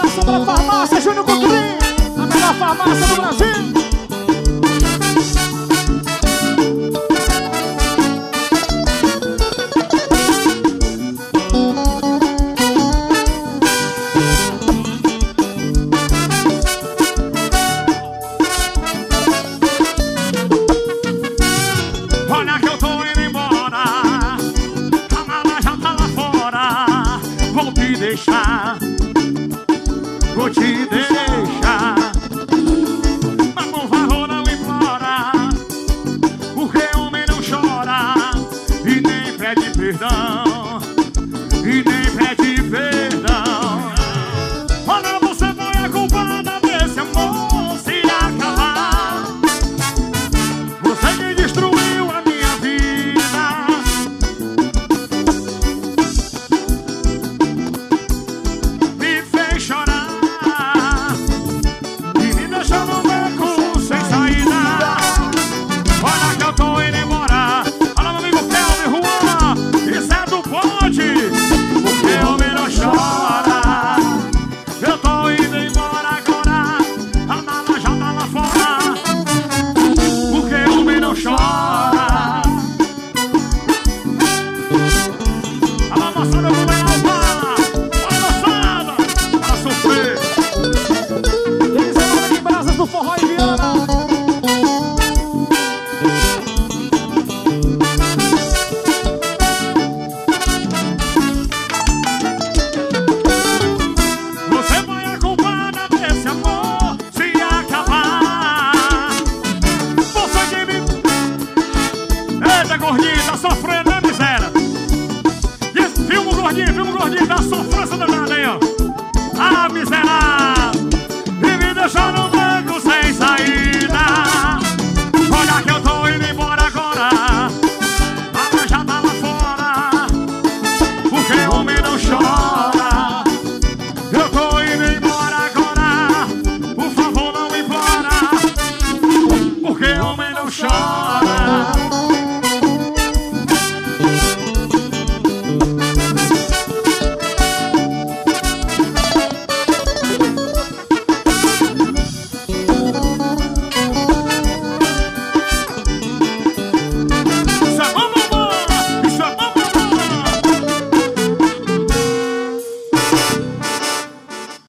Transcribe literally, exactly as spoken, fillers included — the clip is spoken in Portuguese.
abraço pra farmácia Júnior Coutrinho, a melhor farmácia do Brasil. Olha que eu tô indo embora, a mala já tá lá fora. Vou te deixar, vou te deixar, mas por favor não implora, porque homem não chora e nem pede perdão, e nem pede perdão. Olha, você foi a culpada desse amor se acabar. Você que destruiu a minha vida, me fez chorar e me deixou no beco sem saída. Olha que eu tô indo embora. Olha meu amigo Kelvin, Juan e Zé do Ponte, porque homem não chora. Eu tô indo embora agora, a mala já tá lá fora, porque homem não chora. Alô, moçada, eu vou ganhar o bar. Olha, moçada, para sofrer. Eles são de brasas do forró e Viana. Você foi a culpada desse amor se acabar. Você que me... Eita, gordinho, tá sofrendo, né, miséria? Diz, filma o gordinho, filma o gordinho, tá sofrendo danada aí, ó. Ah, miserável, e me deixou no banco sem saída. Olha que eu tô indo embora agora, a mãe já tá lá fora, porque homem não chora. Eu tô indo embora agora, por favor não implora, porque homem não chora.